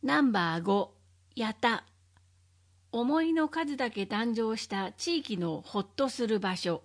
ナンバー5、やた。思いの数だけ誕生した地域のほっとする場所。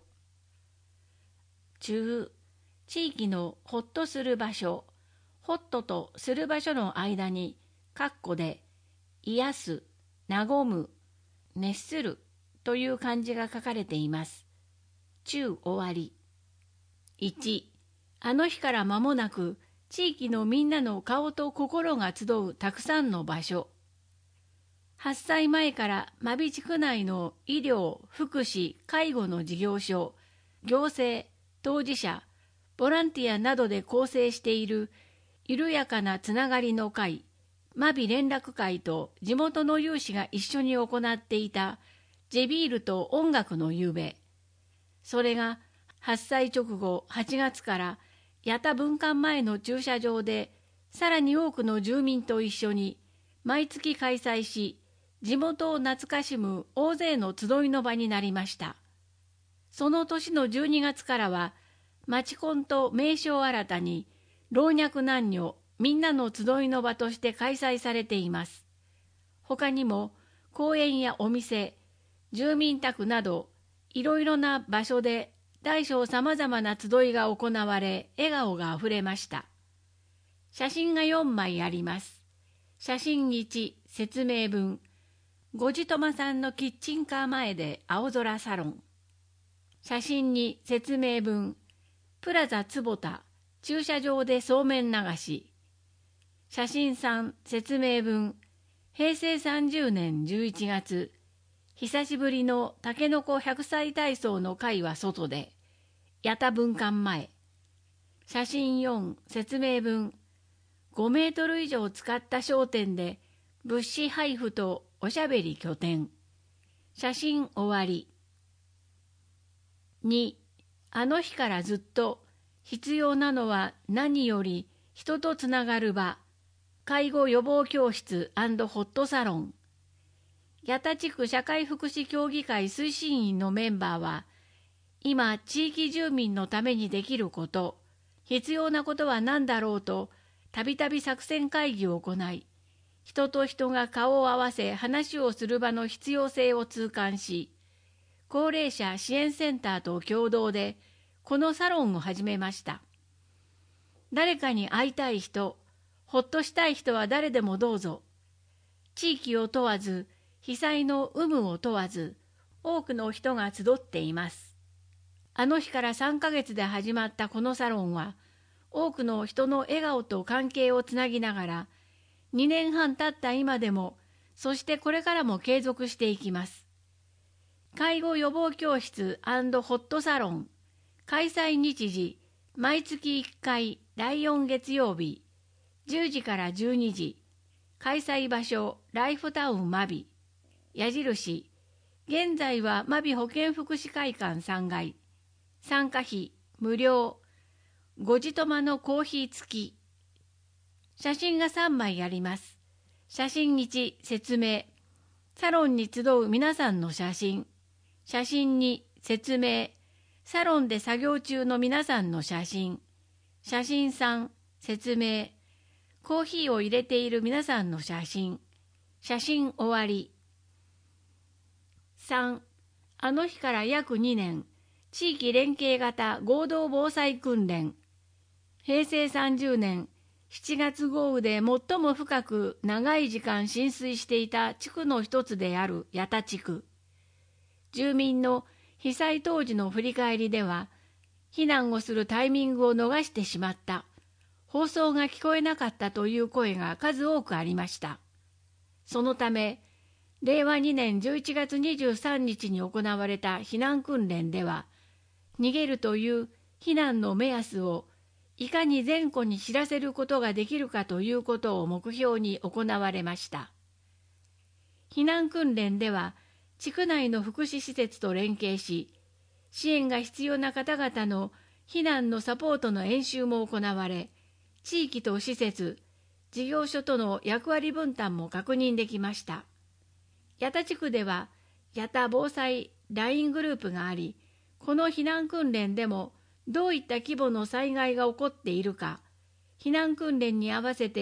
中、地域のほっとする場所。ホットとする場所の間に、括弧で、癒す、和む、熱するという漢字が書かれています。中終わり。1、あの日から間もなく、地域のみんなの顔と心が集うたくさんの場所。8歳前から真備地区内の医療、福祉、介護の事業所、行政、当事者、ボランティアなどで構成している緩やかなつながりの会、真備連絡会と地元の有志が一緒に行っていたジェビールと音楽の夕べ。それが8歳直後8月から八田分館前の駐車場でさらに多くの住民と一緒に毎月開催し、地元を懐かしむ大勢の集いの場になりました。その年の12月からは、町コンと名称新たに、老若男女みんなの集いの場として開催されています。他にも、公園やお店、住民宅など、いろいろな場所で大小さまざまな集いが行われ、笑顔があふれました。写真が4枚あります。写真1、説明文。ごじとまさんのキッチンカー前で青空サロン。写真2、説明文。プラザ坪田、駐車場でそうめん流し。写真3、説明文。平成30年11月。久しぶりのたけのこ100歳体操の会は外で。八田分館前。写真4、説明文。5メートル以上使った商店で物資配布とおしゃべり拠点。写真終わり。2、あの日からずっと必要なのは何より人とつながる場。介護予防教室&ホットサロン。八田地区社会福祉協議会推進員のメンバーは、今地域住民のためにできること、必要なことは何だろうと、たびたび作戦会議を行い、人と人が顔を合わせ話をする場の必要性を痛感し、高齢者支援センターと共同でこのサロンを始めました。誰かに会いたい人、ほっとしたい人は誰でもどうぞ。地域を問わず、被災の有無を問わず、多くの人が集っています。あの日から3ヶ月で始まったこのサロンは、多くの人の笑顔と関係をつなぎながら、2年半経った今でも、そしてこれからも継続していきます。介護予防教室&ホットサロン、開催日時、毎月1回第4月曜日、10時から12時、開催場所、ライフタウン真備、矢印、現在は真備保健福祉会館3階、参加費、無料、ごじとまのコーヒー付き。写真が3枚あります。写真1、説明。サロンに集う皆さんの写真。写真2、説明。サロンで作業中の皆さんの写真。写真3、説明。コーヒーを入れている皆さんの写真。写真終わり。3、あの日から約2年、地域連携型合同防災訓練。平成30年7月豪雨で最も深く長い時間浸水していた地区の一つである八田地区。住民の被災当時の振り返りでは、避難をするタイミングを逃してしまった、放送が聞こえなかったという声が数多くありました。そのため、令和2年11月23日に行われた避難訓練では、逃げるという避難の目安をいかに全戸に知らせることができるかということを目標に行われました。避難訓練では、地区内の福祉施設と連携し、支援が必要な方々の避難のサポートの演習も行われ、地域と施設、事業所との役割分担も確認できました。八田地区では、八田防災 LINE グループがあり、この避難訓練でも、どういった規模の災害が起こっているか、避難訓練に合わせて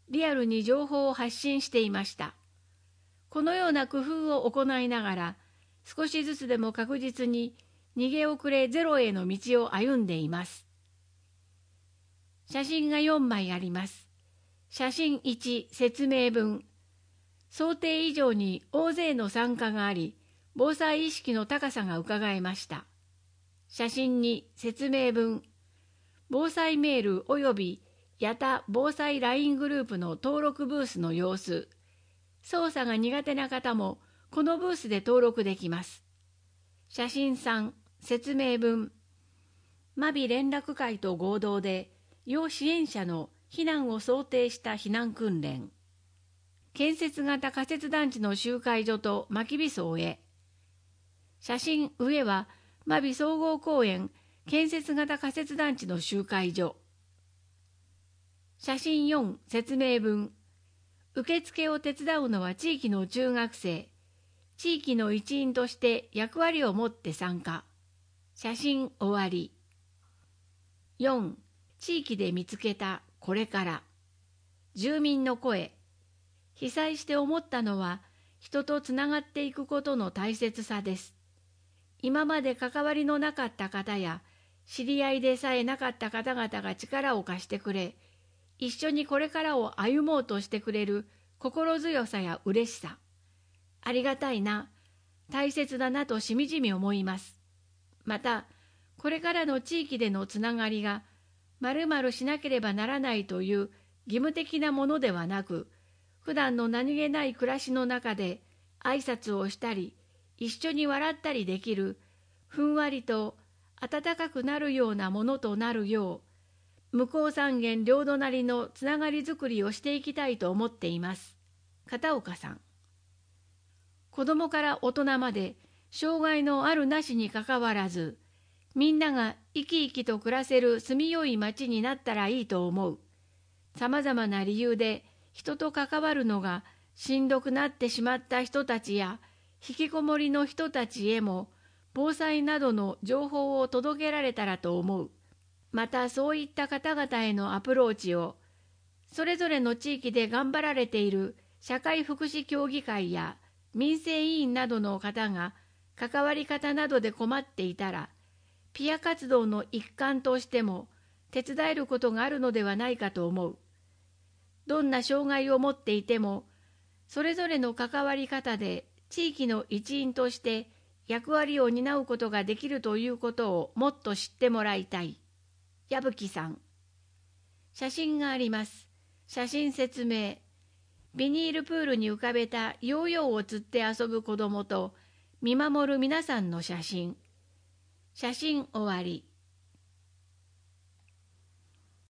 リアルに情報を発信していました。このような工夫を行いながら、少しずつでも確実に逃げ遅れゼロへの道を歩んでいます。写真が4枚あります。写真1、説明文。想定以上に大勢の参加があり、防災意識の高さがうかがえました。写真2、説明文。防災メール及びやた防災 LINE グループの登録ブースの様子。操作が苦手な方もこのブースで登録できます。写真3、説明文。真備連絡会と合同で要支援者の避難を想定した避難訓練。建設型仮設団地の集会所と薪火荘へ。写真上は真備総合公園建設型仮設団地の集会所。写真4、説明文。受付を手伝うのは地域の中学生。地域の一員として役割を持って参加。写真終わり。4、地域で見つけたこれから。住民の声。被災して思ったのは、人とつながっていくことの大切さです。今まで関わりのなかった方や、知り合いでさえなかった方々が力を貸してくれ、一緒にこれからを歩もうとしてくれる心強さや嬉しさ。ありがたいな、大切だなとしみじみ思います。また、これからの地域でのつながりが、〇〇しなければならないという義務的なものではなく、普段の何気ない暮らしの中で挨拶をしたり、一緒に笑ったりできる、ふんわりと温かくなるようなものとなるよう、向こう三軒両隣のつながりづくりをしていきたいと思っています。片岡さん。子どもから大人まで、障害のあるなしにかかわらず、みんなが生き生きと暮らせる住みよい町になったらいいと思う。さまざまな理由で人と関わるのがしんどくなってしまった人たちや、引きこもりの人たちへも、防災などの情報を届けられたらと思う。またそういった方々へのアプローチを、それぞれの地域で頑張られている社会福祉協議会や民生委員などの方が関わり方などで困っていたら、ピア活動の一環としても手伝えることがあるのではないかと思う。どんな障害を持っていても、それぞれの関わり方で地域の一員として役割を担うことができるということをもっと知ってもらいたい。矢吹さん。写真があります。写真説明。ビニールプールに浮かべたヨーヨーを釣って遊ぶ子供と見守る皆さんの写真。写真終わり。